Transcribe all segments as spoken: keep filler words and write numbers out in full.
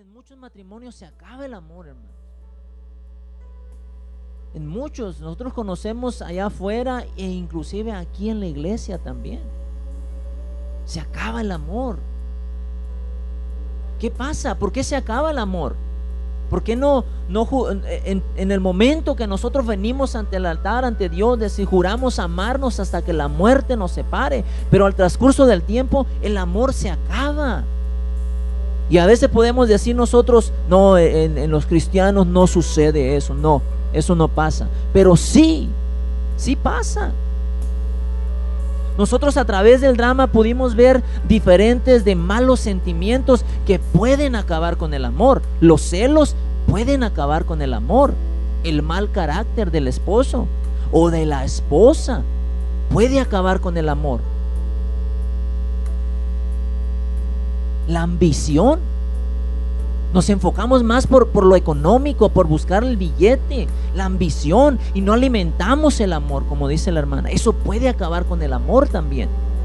que en muchos matrimonios se acaba el amor, hermano. En muchos, nosotros conocemos allá afuera e inclusive aquí en la iglesia también. Se acaba el amor. ¿Qué pasa? ¿Por qué se acaba el amor? ¿Por qué no, no en, en el momento que nosotros venimos ante el altar, ante Dios, decir, juramos amarnos hasta que la muerte nos separe? Pero al transcurso del tiempo el amor se acaba. Y a veces podemos decir nosotros, no, en, en los cristianos no sucede eso. No, eso no pasa. Pero sí, sí pasa. Nosotros a través del drama pudimos ver diferentes de malos sentimientos que pueden acabar con el amor. Los celos pueden acabar con el amor. El mal carácter del esposo o de la esposa puede acabar con el amor. La ambición. Nos enfocamos más por, por lo económico, por buscar el billete, la ambición, y no alimentamos el amor, como dice la hermana. Eso puede acabar con el amor también.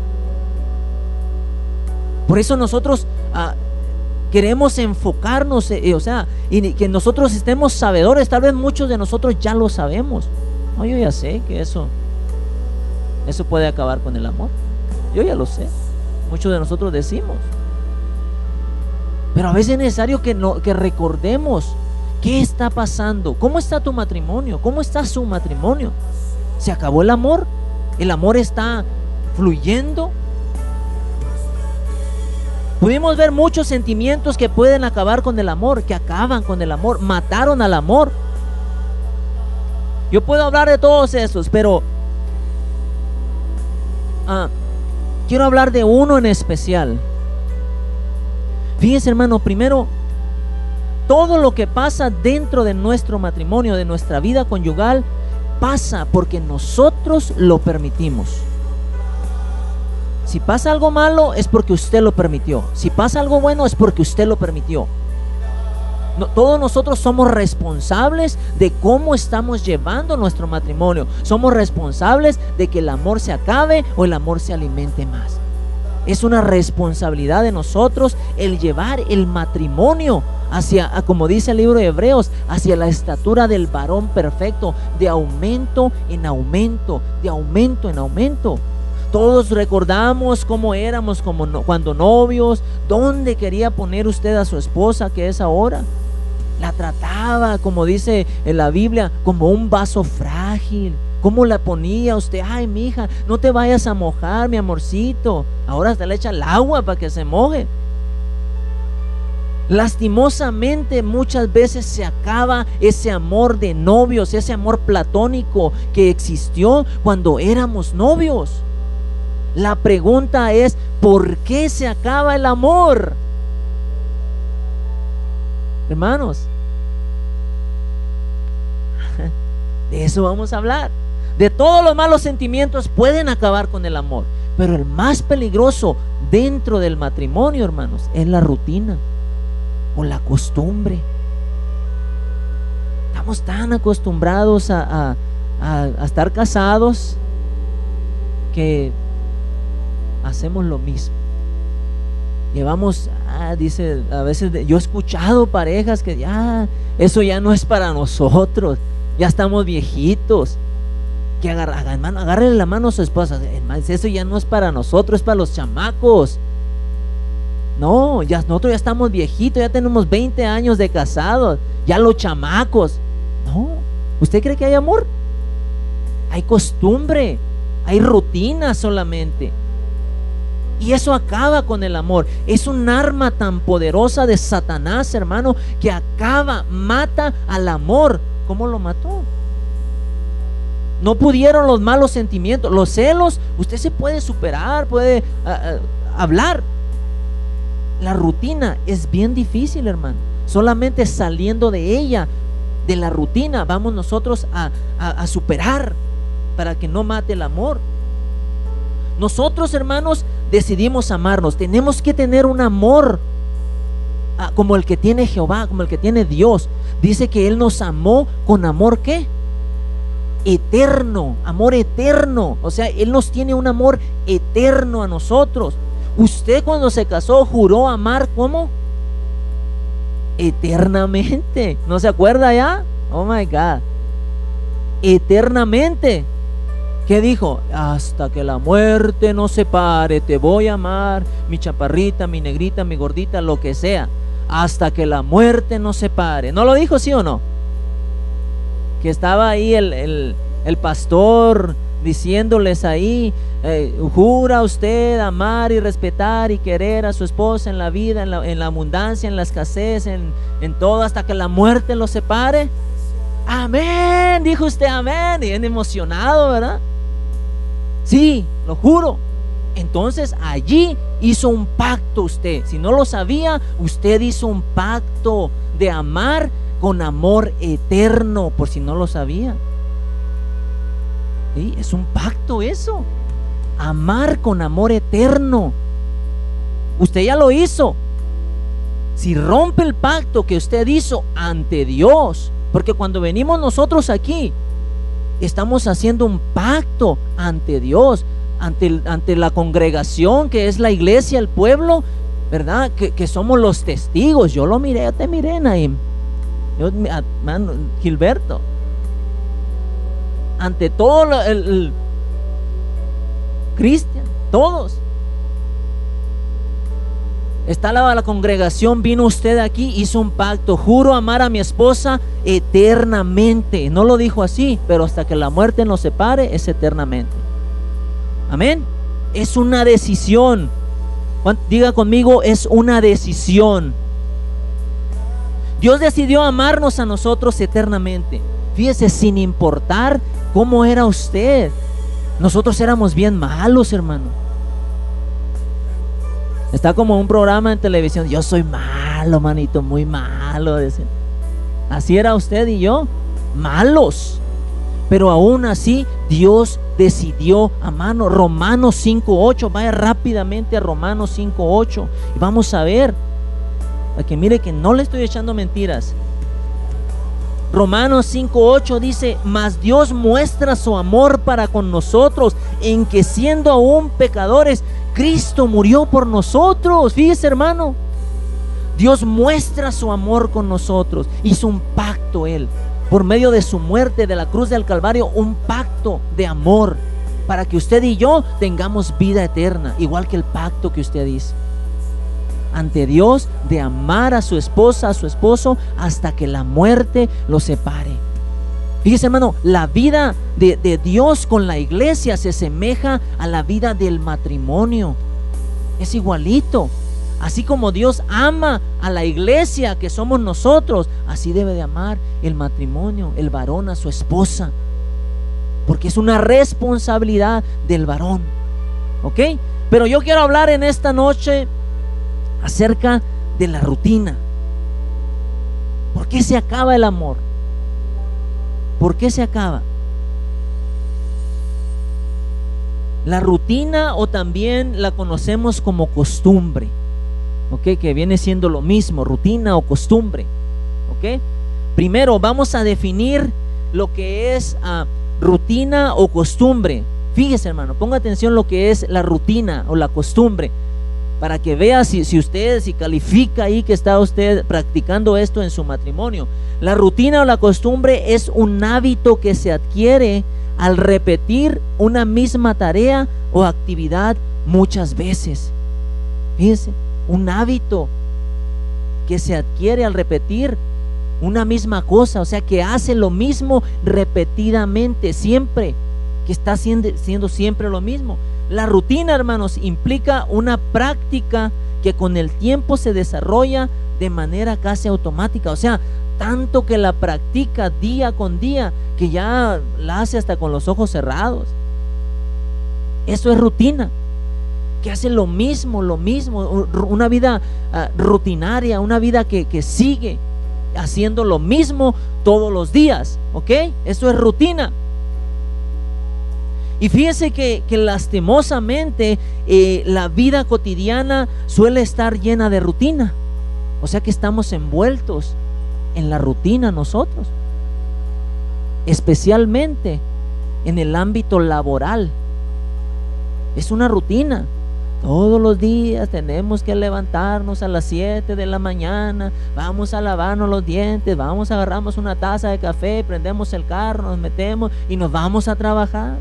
Por eso nosotros uh, queremos enfocarnos, eh, o sea, y que nosotros estemos sabedores. Tal vez muchos de nosotros ya lo sabemos. No, yo ya sé que eso, eso puede acabar con el amor. Yo ya lo sé. Muchos de nosotros decimos. Pero a veces es necesario que, no, que recordemos qué está pasando. ¿Cómo está tu matrimonio? ¿Cómo está su matrimonio? ¿Se acabó el amor? ¿El amor está fluyendo? Pudimos ver muchos sentimientos que pueden acabar con el amor, que acaban con el amor, mataron al amor. Yo puedo hablar de todos esos, pero ah, quiero hablar de uno en especial. Fíjense, hermano, primero, todo lo que pasa dentro de nuestro matrimonio, de nuestra vida conyugal, pasa porque nosotros lo permitimos. Si pasa algo malo, es porque usted lo permitió. Si pasa algo bueno, es porque usted lo permitió. No, todos nosotros somos responsables de cómo estamos llevando nuestro matrimonio. Somos responsables de que el amor se acabe o el amor se alimente más. Es una responsabilidad de nosotros el llevar el matrimonio hacia, como dice el libro de Hebreos, hacia la estatura del varón perfecto, de aumento en aumento, de aumento en aumento. Todos recordamos cómo éramos como no, cuando novios, dónde quería poner usted a su esposa que es ahora. La trataba, como dice en la Biblia, como un vaso frágil. ¿Cómo la ponía usted? Ay, mija, no te vayas a mojar, mi amorcito. Ahora hasta le echa el agua para que se moje. Lastimosamente muchas veces se acaba ese amor de novios, ese amor platónico que existió cuando éramos novios. La pregunta es, ¿por qué se acaba el amor? Hermanos, de eso vamos a hablar. De todos los malos sentimientos pueden acabar con el amor, pero el más peligroso dentro del matrimonio, hermanos, es la rutina o la costumbre. Estamos tan acostumbrados a, a, a, a estar casados que hacemos lo mismo. Llevamos, ah, dice, a veces yo he escuchado parejas que ya, eso ya no es para nosotros, ya estamos viejitos. Que agarra, hermano, agárrele la mano a su esposa. Hermano, eso ya no es para nosotros, es para los chamacos. No, ya nosotros ya estamos viejitos, ya tenemos veinte años de casados, ya los chamacos. No, ¿usted cree que hay amor? Hay costumbre, hay rutina solamente. Y eso acaba con el amor. Es un arma tan poderosa de Satanás, hermano, que acaba, mata al amor. ¿Cómo lo mató? No pudieron los malos sentimientos, los celos. Usted se puede superar, puede uh, uh, hablar. La rutina es bien difícil, hermano. Solamente saliendo de ella, de la rutina, vamos nosotros a, a, a superar para que no mate el amor. Nosotros, hermanos, decidimos amarnos. Tenemos que tener un amor uh, como el que tiene Jehová, como el que tiene Dios. Dice que Él nos amó con amor, ¿qué? Eterno, amor eterno. O sea, Él nos tiene un amor eterno a nosotros. Usted cuando se casó juró amar, ¿cómo? eternamente. ¿No se acuerda ya? Oh my God. Eternamente. ¿Qué dijo? Hasta que la muerte nos separe, te voy a amar, mi chaparrita, mi negrita, mi gordita, lo que sea. Hasta que la muerte nos separe. ¿No lo dijo, sí o no? Que estaba ahí el, el, el pastor diciéndoles ahí, eh, jura usted amar y respetar y querer a su esposa en la vida, en la, en la abundancia, en la escasez, en, en todo, hasta que la muerte los separe. Amén, dijo usted, amén, bien emocionado, ¿verdad? Sí, lo juro. Entonces allí hizo un pacto usted. Si no lo sabía, usted hizo un pacto de amar con amor eterno, por si no lo sabía. ¿Sí? Es un pacto eso. Amar con amor eterno. Usted ya lo hizo. Si rompe el pacto que usted hizo ante Dios, porque cuando venimos nosotros aquí, estamos haciendo un pacto ante Dios, ante, el, ante la congregación que es la iglesia, el pueblo, ¿verdad? Que, que somos los testigos. Yo lo miré, yo te miré, Naim, yo, man, Gilberto, ante todo el, el Cristian, todos. Está la, la congregación, vino usted aquí, hizo un pacto, juro amar a mi esposa eternamente. No lo dijo así, pero hasta que la muerte nos separe es eternamente. Amén. Es una decisión. Diga conmigo, es una decisión. Dios decidió amarnos a nosotros eternamente. Fíjese, sin importar cómo era usted. Nosotros éramos bien malos, hermano. Está como un programa en televisión, yo soy malo, manito, muy malo. Así era usted y yo, malos. Pero aún así Dios decidió amarnos. Romanos cinco ocho, vaya rápidamente a Romanos cinco ocho y vamos a ver, para que mire que no le estoy echando mentiras. Romanos cinco ocho dice: mas Dios muestra su amor para con nosotros, en que siendo aún pecadores, Cristo murió por nosotros. Fíjese, hermano, Dios muestra su amor con nosotros. Hizo un pacto Él, por medio de su muerte de la cruz del Calvario, un pacto de amor, para que usted y yo tengamos vida eterna, igual que el pacto que usted hizo ante Dios, de amar a su esposa, a su esposo, hasta que la muerte los separe. Fíjese, hermano, la vida de, de Dios con la iglesia se asemeja a la vida del matrimonio. Es igualito. Así como Dios ama a la iglesia que somos nosotros, así debe de amar el matrimonio, el varón a su esposa, porque es una responsabilidad del varón. ¿Ok? Pero yo quiero hablar en esta noche acerca de la rutina. ¿Por qué se acaba el amor? ¿Por qué se acaba? La rutina, o también la conocemos como costumbre, ¿ok? Que viene siendo lo mismo, rutina o costumbre, ¿ok? Primero vamos a definir lo que es uh, rutina o costumbre. Fíjese, hermano, ponga atención lo que es la rutina o la costumbre, para que vea si, si usted, si califica ahí que está usted practicando esto en su matrimonio. La rutina o la costumbre es un hábito que se adquiere al repetir una misma tarea o actividad muchas veces. Fíjense, un hábito que se adquiere al repetir una misma cosa, o sea, que hace lo mismo repetidamente, siempre, que está haciendo, siendo siempre lo mismo. La rutina, hermanos, implica una práctica que con el tiempo se desarrolla de manera casi automática, o sea, tanto que la practica día con día que ya la hace hasta con los ojos cerrados. Eso es rutina, que hace lo mismo, lo mismo, una vida uh, rutinaria, una vida que, que sigue haciendo lo mismo todos los días, ¿ok? Eso es rutina. Y fíjese que, que lastimosamente eh, la vida cotidiana suele estar llena de rutina. O sea que estamos envueltos en la rutina nosotros, especialmente en el ámbito laboral. Es una rutina. Todos los días tenemos que levantarnos a las siete de la mañana, vamos a lavarnos los dientes, vamos, agarramos una taza de café, prendemos el carro, nos metemos y nos vamos a trabajar.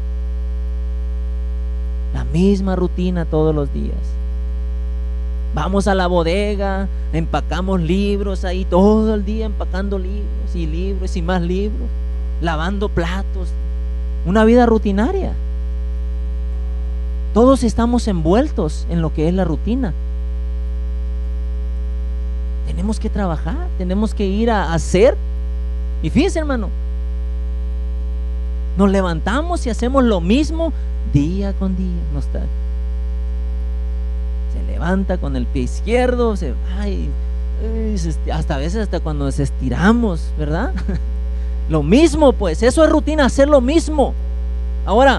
La misma rutina todos los días. Vamos a la bodega, empacamos libros ahí todo el día, empacando libros y libros y más libros, lavando platos. Una vida rutinaria. Todos estamos envueltos en lo que es la rutina. Tenemos que trabajar, tenemos que ir a hacer. Y fíjense, hermano, nos levantamos y hacemos lo mismo día con día. No está. Se levanta con el pie izquierdo, se, ay, hasta a veces hasta cuando nos estiramos, ¿verdad? Lo mismo, pues, eso es rutina, hacer lo mismo. Ahora,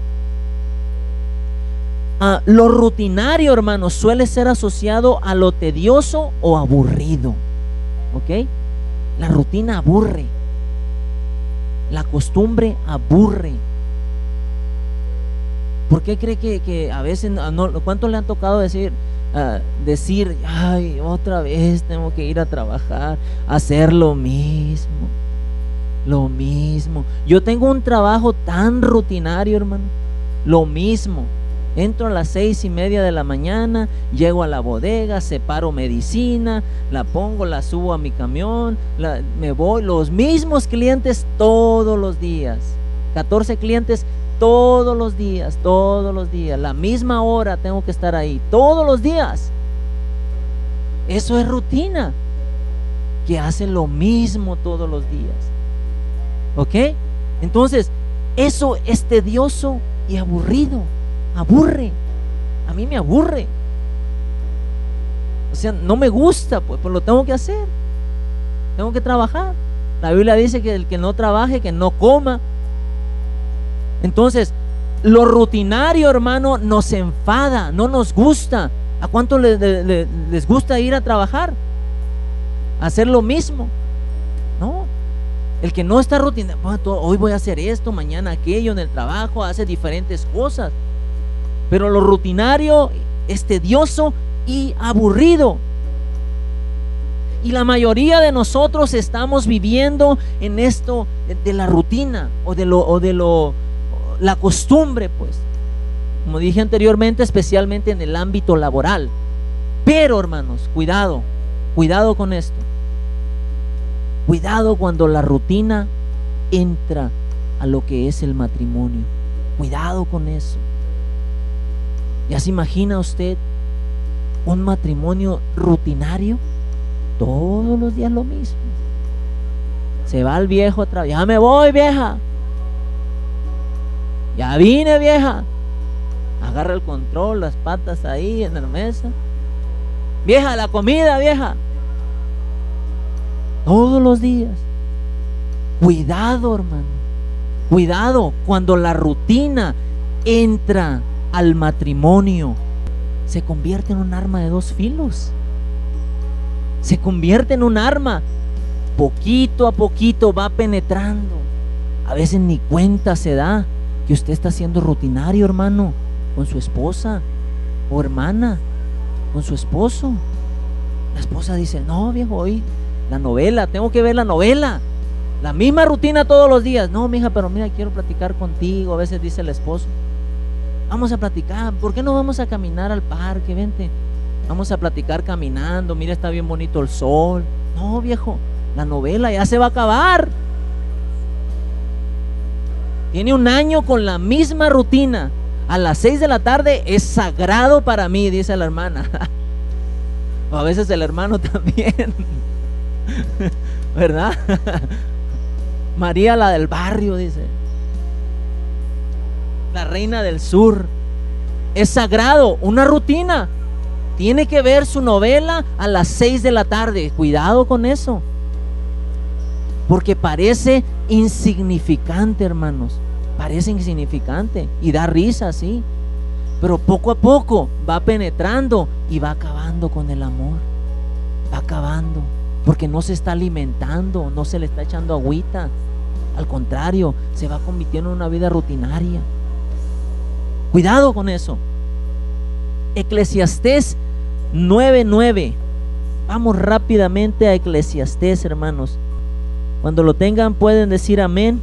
Uh, lo rutinario, hermanos, suele ser asociado a lo tedioso o aburrido. ¿Ok? La rutina aburre. La costumbre aburre. ¿Por qué cree que, que a veces, no, cuánto le han tocado decir, uh, decir, ay, otra vez tengo que ir a trabajar, hacer lo mismo, lo mismo? Yo tengo un trabajo tan rutinario, hermano, lo mismo. Entro a las seis y media de la mañana, llego a la bodega, separo medicina, la pongo, la subo a mi camión, la, me voy, los mismos clientes todos los días, catorce clientes todos los días, todos los días, la misma hora tengo que estar ahí, todos los días. Eso es rutina, que hace lo mismo todos los días. ¿Ok? Entonces, eso es tedioso y aburrido. Aburre, a mí me aburre, o sea, no me gusta, pues, pues lo tengo que hacer, tengo que trabajar. La Biblia dice que el que no trabaje, que no coma. Entonces, lo rutinario, hermano, nos enfada, no nos gusta. ¿A cuánto les, les, les gusta ir a trabajar? Hacer lo mismo, ¿no? El que no está rutinario, hoy voy a hacer esto, mañana aquello en el trabajo, hace diferentes cosas. Pero lo rutinario es tedioso y aburrido. Y la mayoría de nosotros estamos viviendo en esto de la rutina o de lo, o de lo, la costumbre, pues. Como dije anteriormente, especialmente en el ámbito laboral. Pero, hermanos, cuidado, cuidado con esto. Cuidado cuando la rutina entra a lo que es el matrimonio. Cuidado con eso. ¿Ya se imagina usted un matrimonio rutinario? Todos los días lo mismo. Se va el viejo otra vez. Ya me voy, vieja. Ya vine, vieja. Agarra el control, las patas ahí en la mesa. Vieja, la comida, vieja. Todos los días. Cuidado, hermano. Cuidado cuando la rutina entra al matrimonio, se convierte en un arma de dos filos. Se convierte en un arma, poquito a poquito va penetrando. A veces ni cuenta se da que usted está siendo rutinario, hermano, con su esposa o hermana, con su esposo. La esposa dice, no, viejo, hoy la novela, tengo que ver la novela, la misma rutina todos los días. No, mija, pero mira, quiero platicar contigo. A veces dice el esposo, vamos a platicar, ¿por qué no vamos a caminar al parque? Vente, vamos a platicar caminando, mira, está bien bonito el sol. No, viejo, la novela ya se va a acabar. Tiene un año con la misma rutina. A las seis de la tarde es sagrado para mí, dice la hermana. O a veces el hermano también. ¿Verdad? María, la del barrio, dice. La reina del sur. Es sagrado, una rutina. Tiene que ver su novela a las seis de la tarde. Cuidado con eso, porque parece insignificante, hermanos. Parece insignificante y da risa, sí, pero poco a poco va penetrando y va acabando con el amor. Va acabando, porque no se está alimentando, no se le está echando agüita. Al contrario, se va convirtiendo en una vida rutinaria. Cuidado con eso. Eclesiastés nueve nueve. Vamos rápidamente a Eclesiastés, hermanos. Cuando lo tengan pueden decir amén.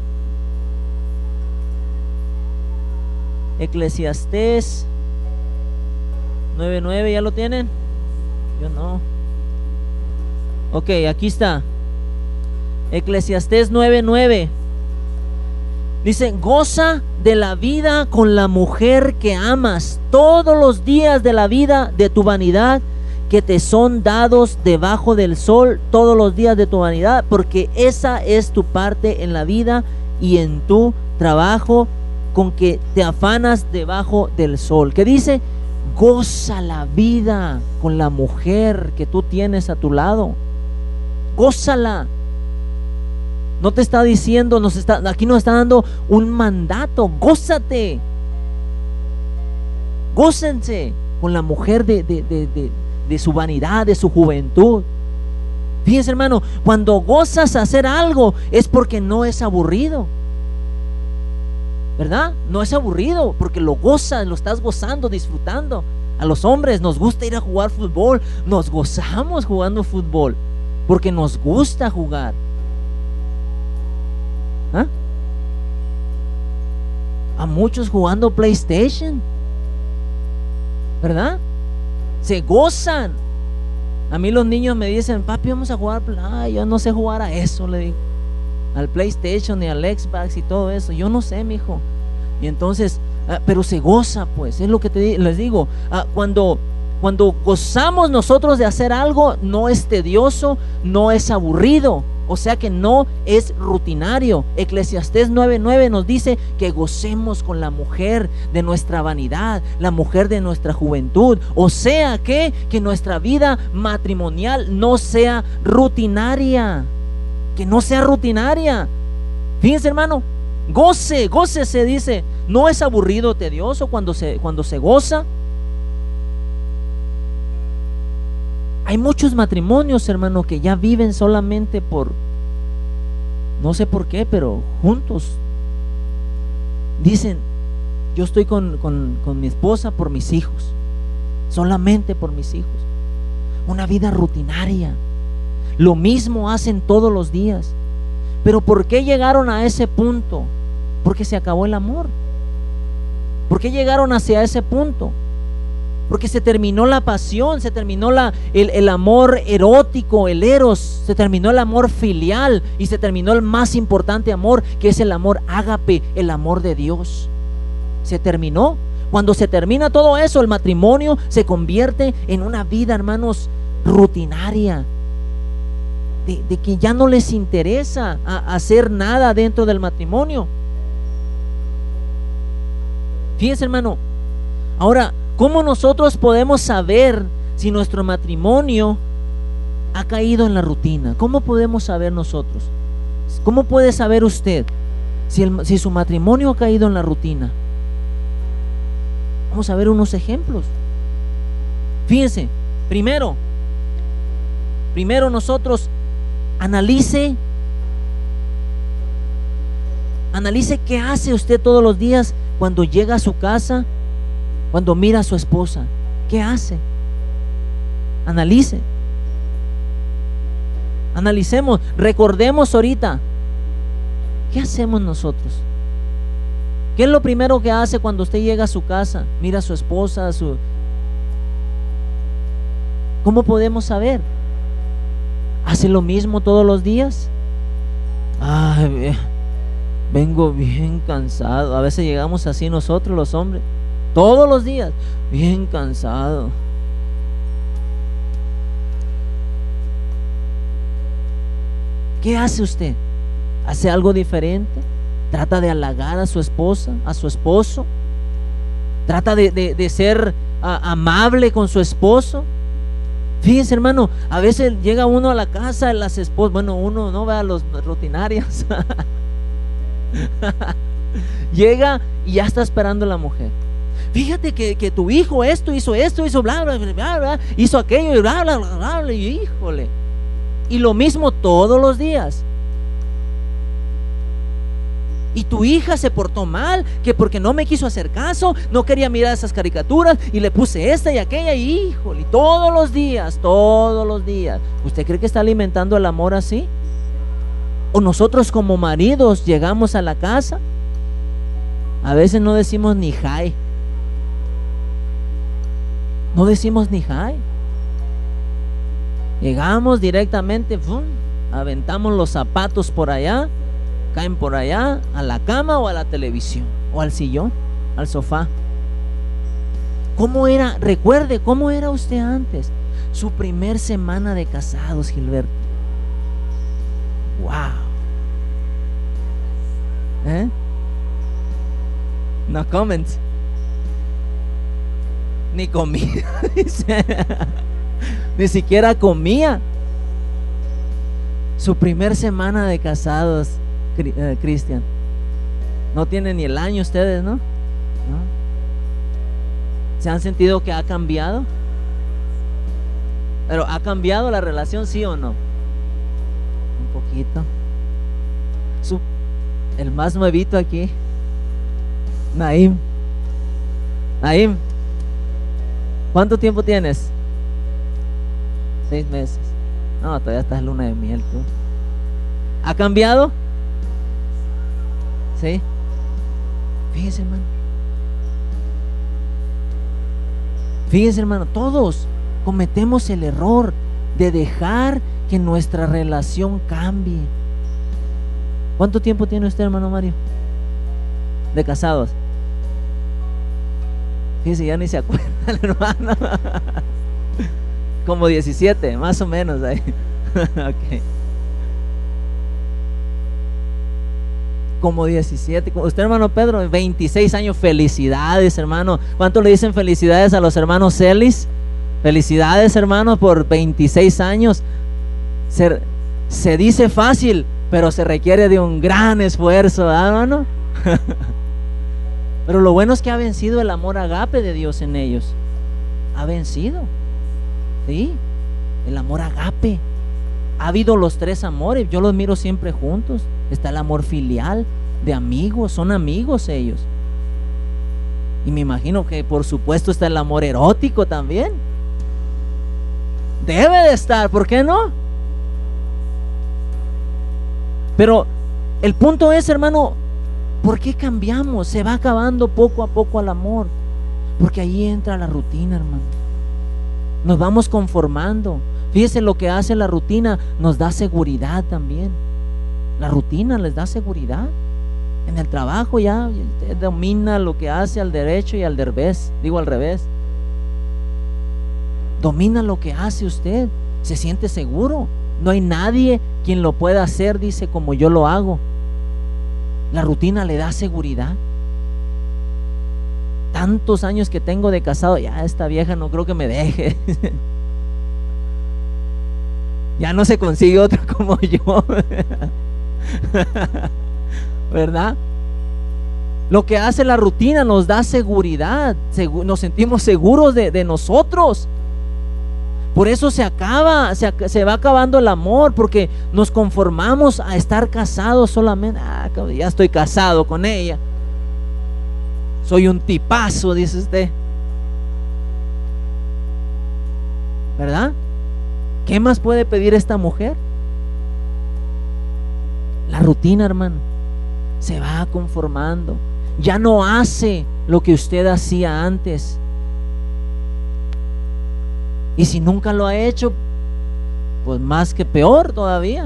Eclesiastés nueve nueve, ¿ya lo tienen? Yo no. Ok, aquí está. Eclesiastés nueve nueve. Dice: goza de la vida con la mujer que amas todos los días de la vida de tu vanidad, que te son dados debajo del sol todos los días de tu vanidad, porque esa es tu parte en la vida y en tu trabajo con que te afanas debajo del sol. ¿Qué dice? Goza la vida con la mujer que tú tienes a tu lado. Gózala. No te está diciendo, nos está, aquí nos está dando un mandato. Gózate. Gócense con la mujer de, de, de, de, de su vanidad, de su juventud. Fíjense, hermano, cuando gozas hacer algo es porque no es aburrido, ¿verdad? No es aburrido porque lo gozas, lo estás gozando, disfrutando. A los hombres nos gusta ir a jugar fútbol. Nos gozamos jugando fútbol porque nos gusta jugar. ¿Ah? A muchos jugando PlayStation, ¿verdad? Se gozan. A mí los niños me dicen: papi, vamos a jugar. Ah, yo no sé jugar a eso, le digo, al PlayStation ni al Xbox y todo eso. Yo no sé, mijo. Y entonces, ah, pero se goza, pues, es lo que te, les digo. Ah, cuando, cuando gozamos nosotros de hacer algo, no es tedioso, no es aburrido. O sea que no es rutinario. Eclesiastés nueve nueve nos dice que gocemos con la mujer de nuestra vanidad, la mujer de nuestra juventud. O sea que, que nuestra vida matrimonial no sea rutinaria. Que no sea rutinaria. Fíjense, hermano, goce, goce se dice. No es aburrido, tedioso cuando se, cuando se goza. Hay muchos matrimonios, hermano, que ya viven solamente por, no sé por qué, pero juntos. Dicen: yo estoy con, con, con mi esposa por mis hijos, solamente por mis hijos. Una vida rutinaria. Lo mismo hacen todos los días. Pero ¿por qué llegaron a ese punto? Porque se acabó el amor. ¿Por qué llegaron hacia ese punto? Porque se terminó la pasión, se terminó la, el, el amor erótico, el eros, se terminó el amor filial y se terminó el más importante amor, que es el amor ágape, el amor de Dios. Se terminó. Cuando se termina todo eso, el matrimonio se convierte en una vida, hermanos, rutinaria, de, de que ya no les interesa a, hacer nada dentro del matrimonio. Fíjense, hermano, ahora, ¿cómo nosotros podemos saber si nuestro matrimonio ha caído en la rutina? ¿Cómo podemos saber nosotros? ¿Cómo puede saber usted si, el, si su matrimonio ha caído en la rutina? Vamos a ver unos ejemplos. Fíjense, primero, primero nosotros analice, analice qué hace usted todos los días cuando llega a su casa. Cuando mira a su esposa, ¿qué hace? Analice. Analicemos, recordemos ahorita. ¿Qué hacemos nosotros? ¿Qué es lo primero que hace cuando usted llega a su casa? Mira a su esposa, a su... ¿Cómo podemos saber? ¿Hace lo mismo todos los días? Ay, vengo bien cansado. A veces llegamos así nosotros los hombres. Todos los días, bien cansado. ¿Qué hace usted? ¿Hace algo diferente? ¿Trata de halagar a su esposa, a su esposo? ¿Trata de, de, de ser a, amable con su esposo? Fíjense, hermano, a veces llega uno a la casa de las esposas. Bueno, uno no ve a los rutinarios. Llega y ya está esperando a la mujer. Fíjate que, que tu hijo esto hizo esto, hizo bla, bla, bla, bla, bla, hizo aquello y bla, bla, bla, bla, bla, y híjole. Y lo mismo todos los días. Y tu hija se portó mal, que porque no me quiso hacer caso, no quería mirar esas caricaturas y le puse esta y aquella, y híjole, todos los días, todos los días. ¿Usted cree que está alimentando el amor así? O nosotros como maridos llegamos a la casa, a veces no decimos ni hi. No decimos ni hi. Llegamos directamente, ¡fum!, aventamos los zapatos por allá, caen por allá, a la cama o a la televisión, o al sillón, al sofá. ¿Cómo era? Recuerde, ¿cómo era usted antes? Su primer semana de casados, Gilberto. Wow. ¿Eh? No comments. Ni comía, dice. Ni siquiera comía. Su primer semana de casados, Cristian. No tienen ni el año ustedes, ¿no? ¿no? ¿Se han sentido que ha cambiado? Pero ¿ha cambiado la relación, sí o no? Un poquito. Su, el más nuevito aquí, Naim. Naim, ¿cuánto tiempo tienes? Seis meses. No, todavía estás en luna de miel tú. ¿Ha cambiado? ¿Sí? Fíjese, hermano. Fíjese, hermano, todos cometemos el error de dejar que nuestra relación cambie. ¿Cuánto tiempo tiene usted, hermano Mario, de casados? Fíjese, ya ni se acuerda el hermano. Como diecisiete, más o menos ahí. Okay. Como diecisiete. Usted, hermano Pedro, veintiséis años. Felicidades, hermano. ¿Cuánto le dicen felicidades a los hermanos Celis? Felicidades, hermano, por veintiséis años. Se, se dice fácil, pero se requiere de un gran esfuerzo, ¿verdad, hermano? Pero lo bueno es que ha vencido el amor agape de Dios en ellos. Ha vencido. Sí, el amor agape. Ha habido los tres amores, yo los miro siempre juntos. Está el amor filial, de amigos, son amigos ellos. Y me imagino que por supuesto está el amor erótico también. Debe de estar, ¿por qué no? Pero el punto es, hermano, ¿por qué cambiamos? Se va acabando poco a poco el amor. Porque ahí entra la rutina, hermano. Nos vamos conformando. Fíjese lo que hace la rutina, nos da seguridad también. La rutina les da seguridad. En el trabajo ya usted domina lo que hace al derecho y al revés. Digo al revés. Domina lo que hace usted. Se siente seguro. No hay nadie quien lo pueda hacer, dice, como yo lo hago. La rutina le da seguridad. Tantos años que tengo de casado, ya esta vieja no creo que me deje. Ya no se consigue otro como yo. ¿Verdad? Lo que hace la rutina nos da seguridad. Nos sentimos seguros de, de nosotros. Por eso se acaba, se, se va acabando el amor, porque nos conformamos a estar casados solamente. Ah, ya estoy casado con ella. Soy un tipazo, dice usted. ¿Verdad? ¿Qué más puede pedir esta mujer? La rutina, hermano. Se va conformando. Ya no hace lo que usted hacía antes. Y si nunca lo ha hecho, pues más que peor todavía.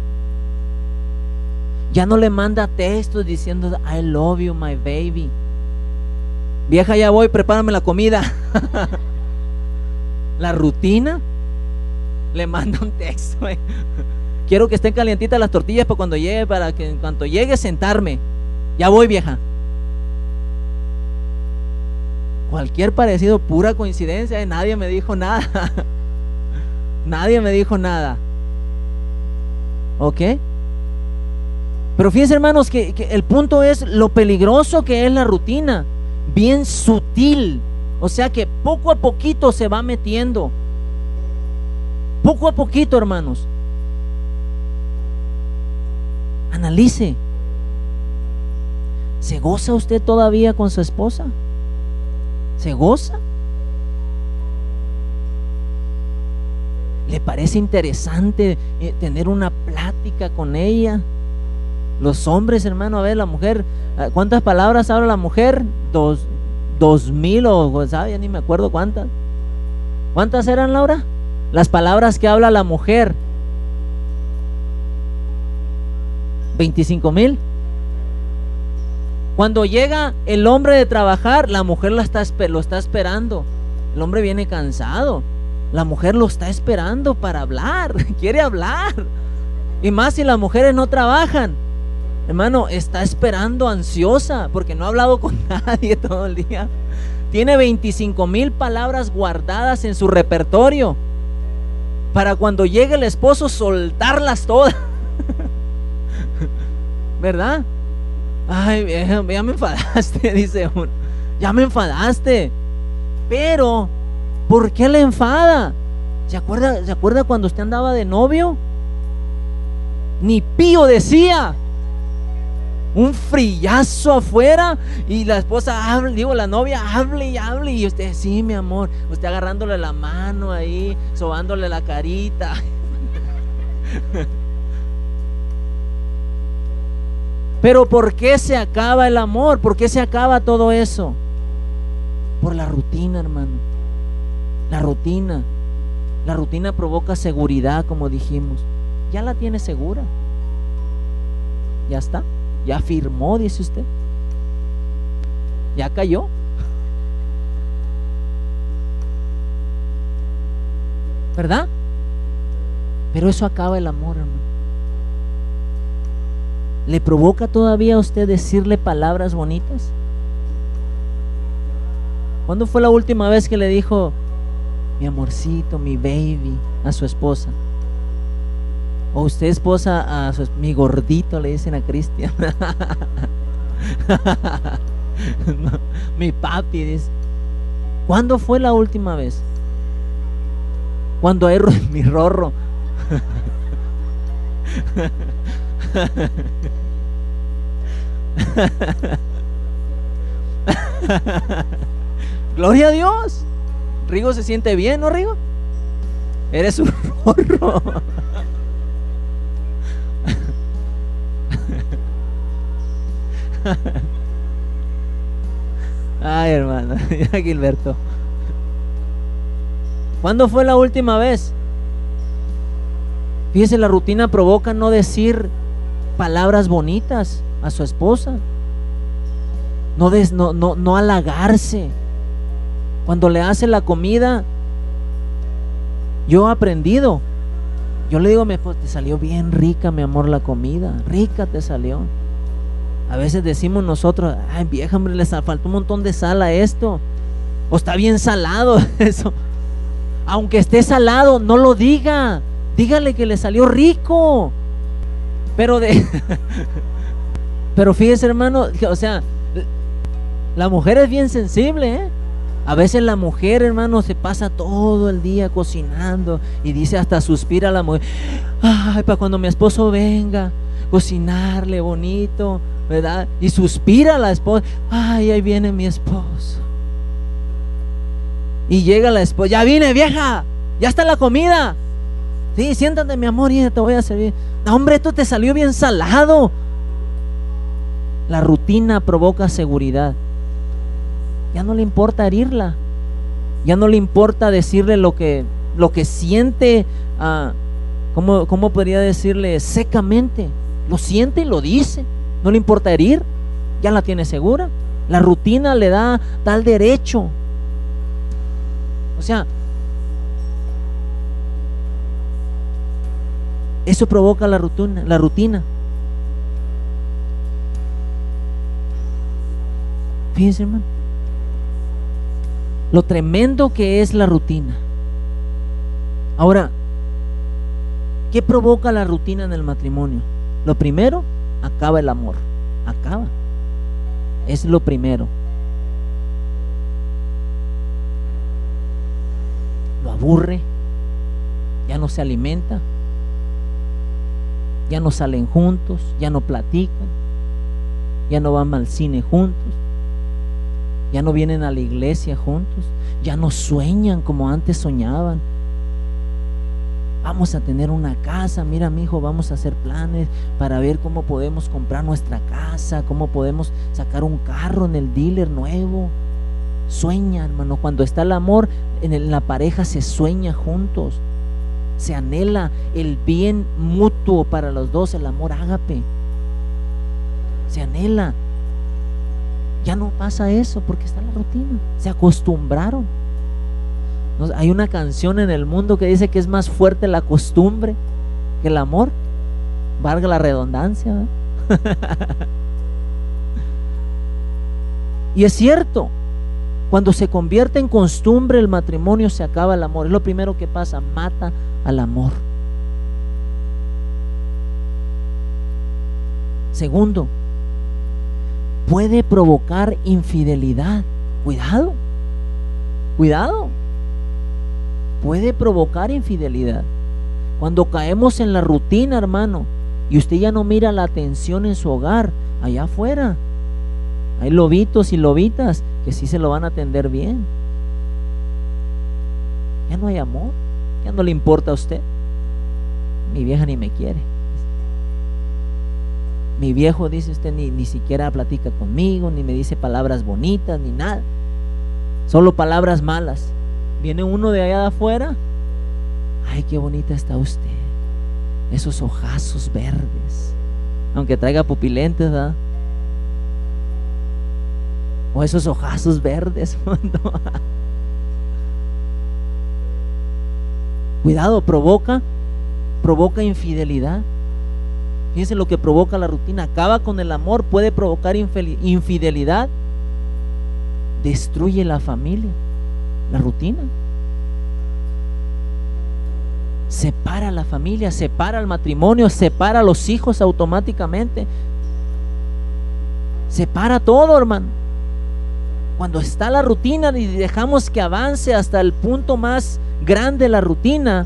Ya no le manda textos diciendo I love you, my baby. Vieja, ya voy, prepárame la comida. La rutina le manda un texto. eh. Quiero que estén calientitas las tortillas para cuando llegue, para que en cuanto llegue sentarme. Ya voy, vieja. Cualquier parecido, pura coincidencia, eh, nadie me dijo nada. Nadie me dijo nada. ¿Ok? Pero fíjense, hermanos, que, que el punto es lo peligroso que es la rutina. Bien sutil. O sea que poco a poquito se va metiendo. Poco a poquito, hermanos. Analice. ¿Se goza usted todavía con su esposa? ¿Se goza? ¿Le parece interesante eh, tener una plática con ella? Los hombres, hermano, a ver, la mujer, ¿cuántas palabras habla la mujer? Dos, dos mil o, ¿sabe? Ya ni me acuerdo cuántas. ¿Cuántas eran, Laura? Las palabras que habla la mujer. ¿veinticinco mil? Cuando llega el hombre de trabajar, la mujer la está, lo está esperando. El hombre viene cansado. La mujer lo está esperando para hablar. Quiere hablar. Y más si las mujeres no trabajan. Hermano, está esperando ansiosa porque no ha hablado con nadie todo el día. Tiene veinticinco mil palabras guardadas en su repertorio para cuando llegue el esposo soltarlas todas. ¿Verdad? Ay, ya me enfadaste, dice uno. Ya me enfadaste. Pero, ¿por qué le enfada? ¿Se acuerda, ¿Se acuerda cuando usted andaba de novio? Ni pío decía. Un frillazo afuera y la esposa habla, digo, la novia hable y hable y usted, sí, mi amor, usted agarrándole la mano ahí, sobándole la carita. Pero ¿por qué se acaba el amor? ¿Por qué se acaba todo eso? Por la rutina, hermano. La rutina. La rutina provoca seguridad, como dijimos. Ya la tiene segura. Ya está. Ya firmó, dice usted. Ya cayó. ¿Verdad? Pero eso acaba el amor, hermano. ¿Le provoca todavía a usted decirle palabras bonitas? ¿Cuándo fue la última vez que le dijo mi amorcito, mi baby a su esposa? O usted, esposa, a su, mi gordito, le dicen a Cristian. No, mi papi, dice. ¿Cuándo fue la última vez? Cuando hay mi rorro. Gloria a Dios. Rigo se siente bien, ¿no, Rigo? Eres un rorro. Ay, hermano, ya Gilberto. ¿Cuándo fue la última vez? Fíjese, la rutina provoca no decir palabras bonitas a su esposa. No, des, no, no, no halagarse. Cuando le hace la comida, yo he aprendido. Yo le digo a mi esposa, te salió bien rica, mi amor, la comida. Rica te salió. A veces decimos nosotros, ay, vieja, hombre, le faltó un montón de sal a esto. O está bien salado eso. Aunque esté salado, no lo diga. Dígale que le salió rico. Pero de Pero fíjese, hermano, o sea, la mujer es bien sensible, ¿eh? A veces la mujer, hermano, se pasa todo el día cocinando y dice, hasta suspira la mujer, ay, para cuando mi esposo venga, cocinarle bonito, ¿verdad? Y suspira la esposa, ay, ahí viene mi esposo. Y llega la esposa, ya vine, vieja, ya está la comida. Sí, siéntate, mi amor, y te voy a servir. No, hombre, esto te salió bien salado. La rutina provoca seguridad. Ya no le importa herirla. Ya no le importa decirle lo que, lo que siente. Uh, ¿cómo, ¿Cómo podría decirle? Secamente. Lo siente y lo dice. No le importa herir. Ya la tiene segura. La rutina le da tal derecho. O sea, eso provoca la rutina, la rutina. Fíjense, hermano, lo tremendo que es la rutina. Ahora, ¿qué provoca la rutina en el matrimonio? Lo primero, acaba el amor. Acaba. Es lo primero. Lo aburre. Ya no se alimenta. Ya no salen juntos. Ya no platican. ya no van al cine juntos, ya no vienen a la iglesia juntos, ya no sueñan como antes soñaban. Vamos a tener una casa, mira mi hijo, vamos a hacer planes para ver cómo podemos comprar nuestra casa, cómo podemos sacar un carro en el dealer nuevo. Sueña, hermano, cuando está el amor en, el, en la pareja se sueña juntos, se anhela el bien mutuo para los dos, el amor ágape, se anhela. Ya no pasa eso porque está la rutina, se acostumbraron. Hay una canción en el mundo que dice que es más fuerte la costumbre que el amor, valga la redundancia, ¿verdad? Y es cierto, cuando se convierte en costumbre el matrimonio, se acaba el amor. Es lo primero que pasa, mata al amor. Segundo, puede provocar infidelidad. Cuidado, cuidado. Puede provocar infidelidad. Cuando caemos en la rutina, hermano, y usted ya no mira la atención en su hogar, allá afuera hay lobitos y lobitas que sí se lo van a atender bien. Ya no hay amor, ya no le importa a usted. Mi vieja ni me quiere. Mi viejo, dice usted, ni, ni siquiera platica conmigo, ni me dice palabras bonitas, ni nada. Solo palabras malas. Viene uno de allá de afuera. Ay, qué bonita está usted. Esos ojazos verdes. Aunque traiga pupilentes, ¿verdad? O esos ojazos verdes. Cuidado, provoca, provoca infidelidad. Fíjense lo que provoca la rutina. Acaba con el amor, puede provocar infidelidad. Destruye la familia. La rutina separa a la familia, separa al matrimonio, separa a los hijos automáticamente, separa todo, hermano. Cuando está la rutina y dejamos que avance hasta el punto más grande de la rutina,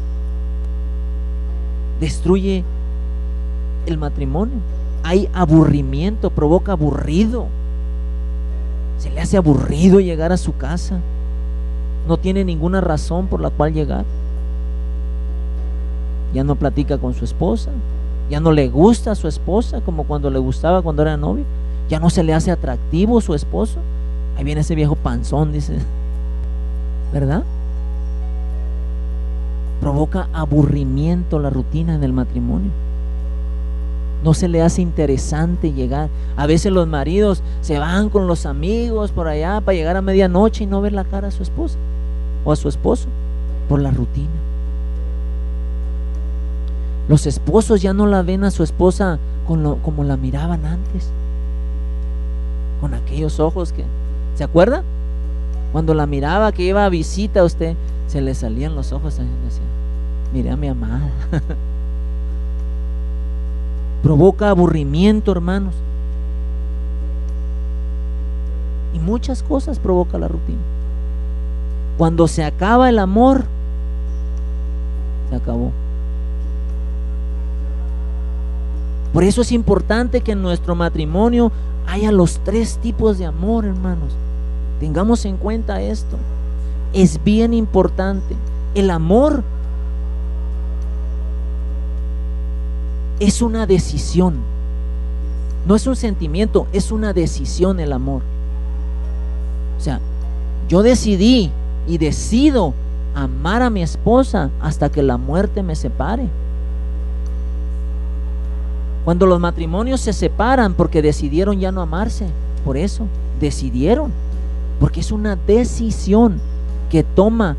destruye el matrimonio. Hay aburrimiento, provoca aburrido. Se le hace aburrido llegar a su casa. No tiene ninguna razón por la cual llegar. Ya no platica con su esposa, ya no le gusta a su esposa como cuando le gustaba cuando era novio, ya no se le hace atractivo su esposo. Ahí viene ese viejo panzón, dice, ¿verdad? Provoca aburrimiento la rutina en el matrimonio. No se le hace interesante llegar. A veces los maridos se van con los amigos por allá para llegar a medianoche y no ver la cara a su esposa o a su esposo por la rutina. Los esposos ya no la ven a su esposa con lo, como la miraban antes, con aquellos ojos que, ¿se acuerda? Cuando la miraba que iba a visita a usted, se le salían los ojos y decía, mire a mi amada. Provoca aburrimiento, hermanos, y muchas cosas provoca la rutina. Cuando se acaba el amor, se acabó. Por eso es importante que en nuestro matrimonio haya los tres tipos de amor, hermanos. Tengamos en cuenta esto. Es bien importante. El amor es una decisión. No es un sentimiento, es una decisión el amor. O sea, yo decidí y decido amar a mi esposa hasta que la muerte me separe. Cuando los matrimonios se separan porque decidieron ya no amarse, por eso decidieron, porque es una decisión que toma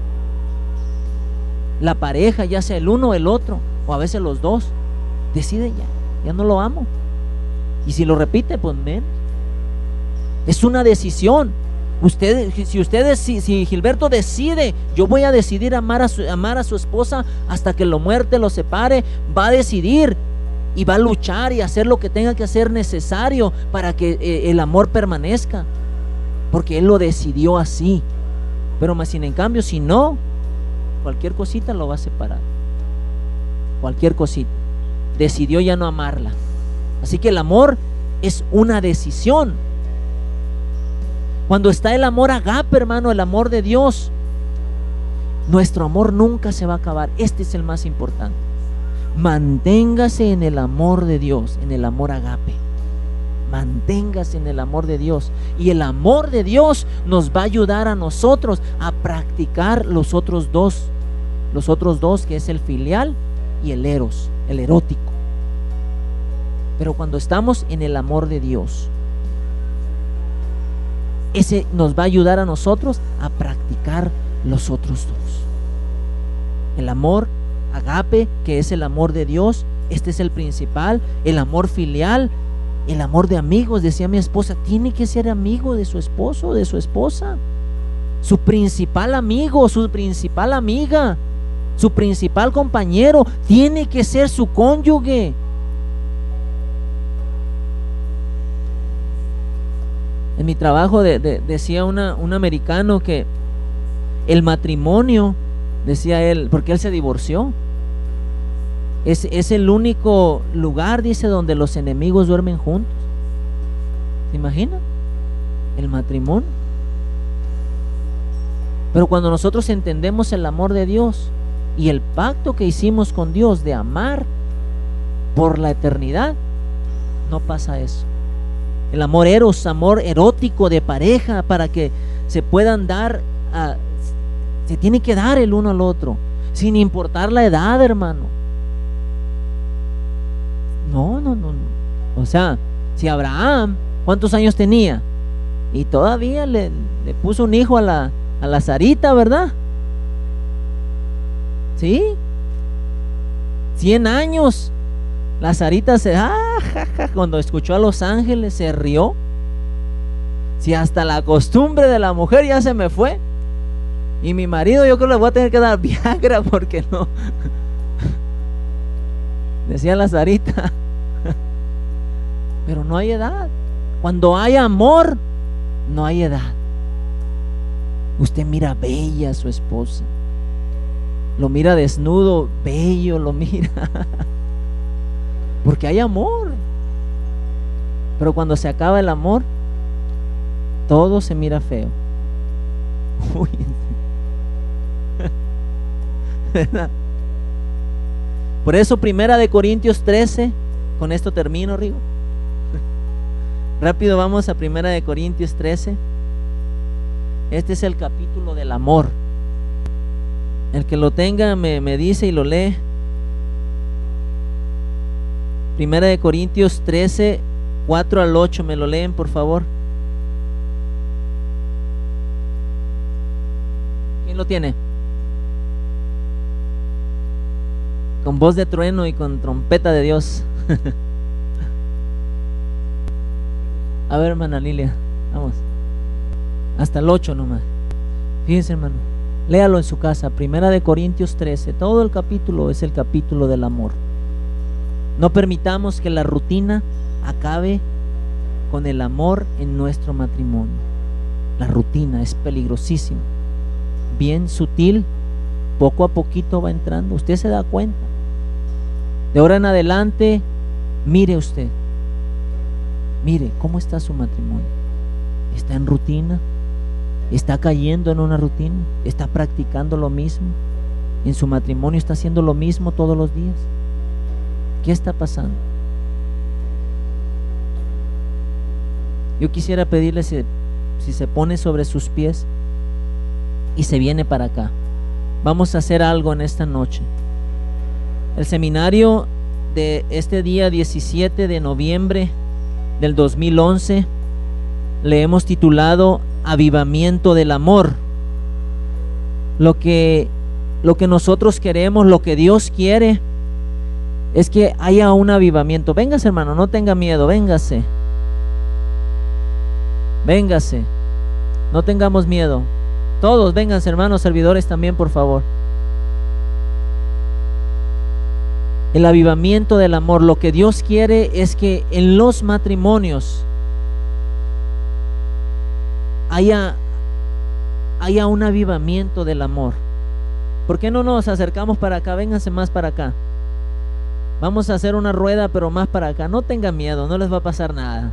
la pareja, ya sea el uno o el otro, o a veces los dos. Decide ya, ya no lo amo. Y si lo repite, pues menos. Es una decisión. Usted, si ustedes, si, si Gilberto decide, yo voy a decidir amar a su, amar a su esposa hasta que la muerte lo separe, va a decidir y va a luchar y hacer lo que tenga que hacer necesario para que eh, el amor permanezca, porque él lo decidió así. Pero más sin en cambio, si no, cualquier cosita lo va a separar. Cualquier cosita. Decidió ya no amarla. Así que el amor es una decisión. Cuando está el amor agape, hermano, el amor de Dios, nuestro amor nunca se va a acabar. Este es el más importante. Manténgase en el amor de Dios, en el amor agape. Manténgase en el amor de Dios. Y el amor de Dios nos va a ayudar a nosotros a practicar los otros dos. Los otros dos, que es el filial y el eros, el erótico. Pero cuando estamos en el amor de Dios, ese nos va a ayudar a nosotros a practicar los otros dos. El amor agape, que es el amor de Dios, este es el principal. El amor filial, el amor de amigos. Decía mi esposa, tiene que ser amigo de su esposo, de su esposa. Su principal amigo, su principal amiga, su principal compañero, tiene que ser su cónyuge. En mi trabajo de, de, decía una, un americano que el matrimonio, decía él, porque él se divorció, es, es el único lugar, dice, donde los enemigos duermen juntos. ¿Se imagina? El matrimonio. Pero cuando nosotros entendemos el amor de Dios y el pacto que hicimos con Dios de amar por la eternidad, no pasa eso. El amor eros, amor erótico de pareja, para que se puedan dar, a, se tiene que dar el uno al otro, sin importar la edad, hermano. No, no, no, no. O sea, si Abraham, ¿cuántos años tenía? Y todavía le, le puso un hijo a la, a la Sarita, ¿verdad? ¿Sí? Cien años. La Sarita se, ah, ja, ja, cuando escuchó a los ángeles se rió. Si hasta la costumbre de la mujer ya se me fue. Y mi marido, yo creo que le voy a tener que dar Viagra porque no. Decía la Sarita. Pero no hay edad. Cuando hay amor, no hay edad. Usted mira bella a su esposa. Lo mira desnudo, bello, lo mira. Porque hay amor. Pero cuando se acaba el amor, todo se mira feo. Uy. ¿Verdad? Por eso Primera de Corintios trece, con esto termino, Rigo. Rápido vamos a Primera de Corintios trece. Este es el capítulo del amor. El que lo tenga me, me dice y lo lee. Primera de Corintios trece, cuatro al ocho, me lo leen, por favor. ¿Quién lo tiene? Con voz de trueno y con trompeta de Dios. A ver, hermana Lilia, vamos. Hasta el ocho nomás. Fíjense, hermano, léalo en su casa. Primera de Corintios trece, todo el capítulo es el capítulo del amor. No permitamos que la rutina acabe con el amor en nuestro matrimonio. La rutina es peligrosísima. Bien sutil, poco a poquito va entrando. Usted se da cuenta. De ahora en adelante, mire usted. Mire cómo está su matrimonio. ¿Está en rutina? ¿Está cayendo en una rutina? ¿Está practicando lo mismo? ¿En su matrimonio está haciendo lo mismo todos los días? ¿Qué está pasando? Yo quisiera pedirle si, si se pone sobre sus pies y se viene para acá. Vamos a hacer algo en esta noche. El seminario de este día diecisiete de noviembre del dos mil once le hemos titulado Avivamiento del Amor. Lo que, lo que nosotros queremos, lo que Dios quiere, es que haya un avivamiento. Véngase, hermano, no tenga miedo, véngase. Véngase. No tengamos miedo. Todos, vénganse, hermanos, servidores también, por favor. El avivamiento del amor. Lo que Dios quiere es que en los matrimonios haya, haya un avivamiento del amor. ¿Por qué no nos acercamos para acá? Vénganse más para acá. Vamos a hacer una rueda, pero más para acá. No tengan miedo, no les va a pasar nada.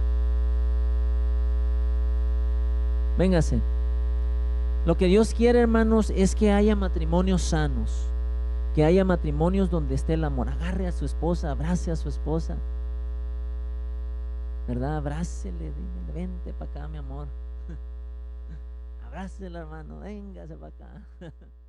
Véngase. Lo que Dios quiere, hermanos, es que haya matrimonios sanos, que haya matrimonios donde esté el amor. Agarre a su esposa, abrace a su esposa, ¿verdad? Abrácele, dígale, vente para acá, mi amor. Abrácela, hermano, véngase para acá.